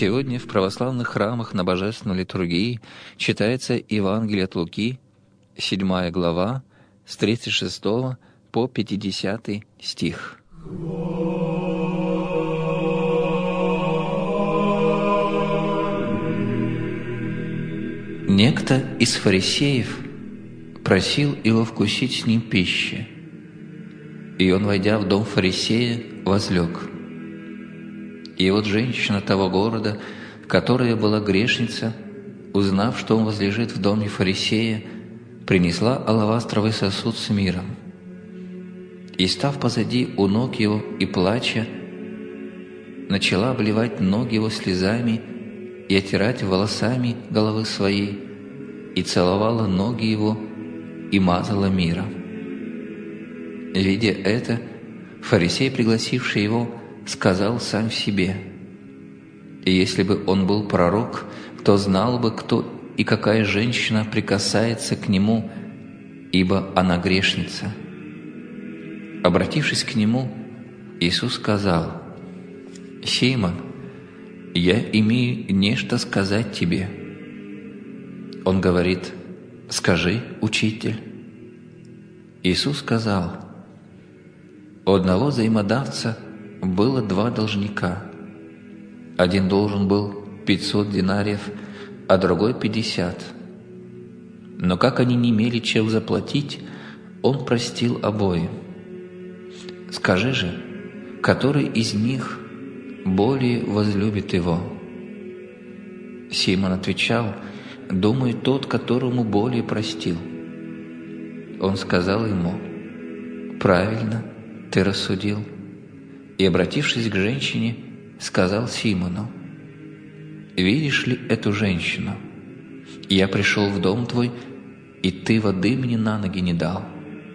Сегодня в православных храмах на Божественной литургии читается Евангелие от Луки, 7 глава, с 36 по 50 стих. Некто из фарисеев просил его вкусить с ним пищи, и он, войдя в дом фарисея, возлег. И вот женщина того города, которая была грешница, узнав, что он возлежит в доме фарисея, принесла алавастровый сосуд с миром. И, став позади у ног его и плача, начала обливать ноги его слезами и отирать волосами головы своей, и целовала ноги его и мазала миром. Видя это, фарисей, пригласивший его, сказал сам себе: «И если бы он был пророк, то знал бы, кто и какая женщина прикасается к нему, ибо она грешница». Обратившись к нему, Иисус сказал: «Симон, я имею нечто сказать тебе». Он говорит: «Скажи, учитель». Иисус сказал: «У одного взаимодавца было 2 должника. Один должен был 500 динариев, а другой 50. Но как они не имели чем заплатить, он простил обоим. Скажи же, который из них более возлюбит его?» Симон отвечал: «Думаю, тот, которому более простил». Он сказал ему: «Правильно ты рассудил». И, обратившись к женщине, сказал Симону: «Видишь ли эту женщину? Я пришел в дом твой, и ты воды мне на ноги не дал.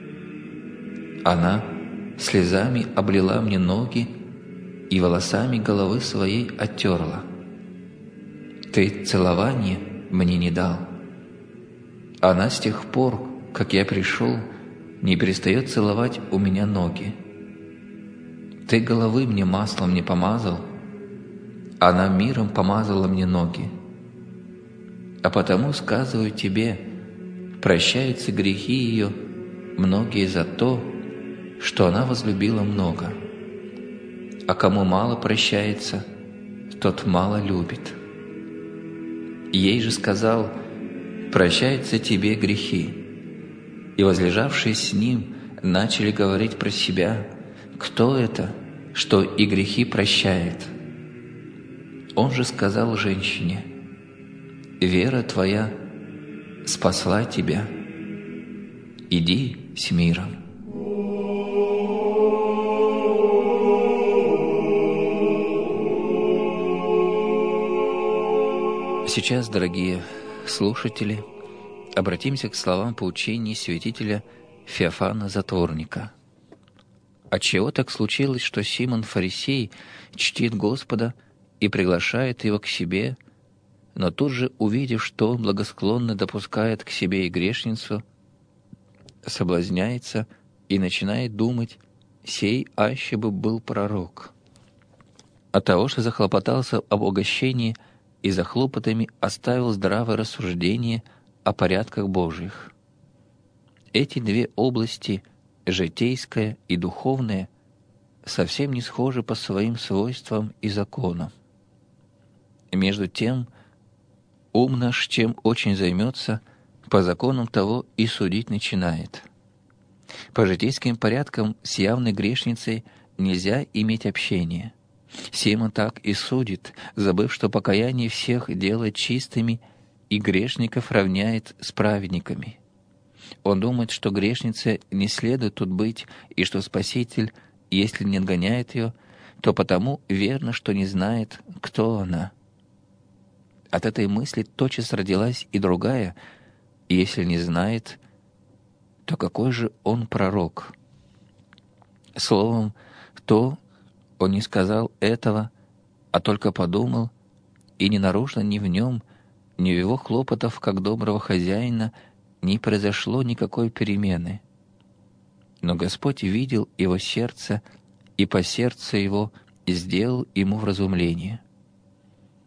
Она слезами облила мне ноги и волосами головы своей оттерла. Ты целование мне не дал. Она с тех пор, как я пришел, не перестает целовать у меня ноги. Ты головы мне маслом не помазал, она миром помазала мне ноги. А потому сказываю тебе, прощаются грехи ее, многие за то, что она возлюбила много. А кому мало прощается, тот мало любит». Ей же сказал: «Прощаются тебе грехи». И возлежавшие с ним начали говорить про себя: «Кто это, что и грехи прощает?» Он же сказал женщине: «Вера твоя спасла тебя. Иди с миром». Сейчас, дорогие слушатели, обратимся к словам поучений святителя Феофана Затворника. Отчего так случилось, что Симон Фарисей чтит Господа и приглашает его к себе, но тут же, увидев, что он благосклонно допускает к себе и грешницу, соблазняется и начинает думать: «Сей аще бы был пророк». От того, что захлопотался об угощении и за хлопотами оставил здравое рассуждение о порядках Божьих. Эти 2 области, житейская и духовная, совсем не схожи по своим свойствам и законам. Между тем, ум наш чем очень займется, по законам того и судить начинает. По житейским порядкам с явной грешницей нельзя иметь общения. Симон так и судит, забыв, что покаяние всех делает чистыми и грешников равняет с праведниками. Он думает, что грешнице не следует тут быть, и что Спаситель, если не отгоняет ее, то потому верно, что не знает, кто она. От этой мысли тотчас родилась и другая: если не знает, то какой же он пророк? Словом, то он не сказал этого, а только подумал, и не нарушно ни в нем, ни в его хлопотах, как доброго хозяина, не произошло никакой перемены. Но Господь видел его сердце, и по сердцу его сделал ему вразумление.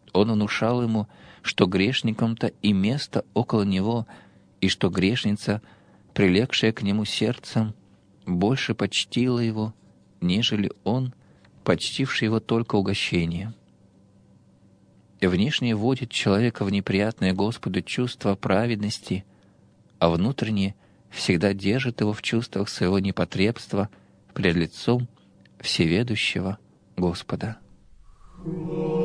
Он внушал ему, что грешникам-то и место около него, и что грешница, прилегшая к нему сердцем, больше почтила его, нежели он, почтивший его только угощением. Внешнее вводит человека в неприятное Господу чувство праведности, а внутреннее всегда держит его в чувствах своего непотребства пред лицом всеведущего Господа.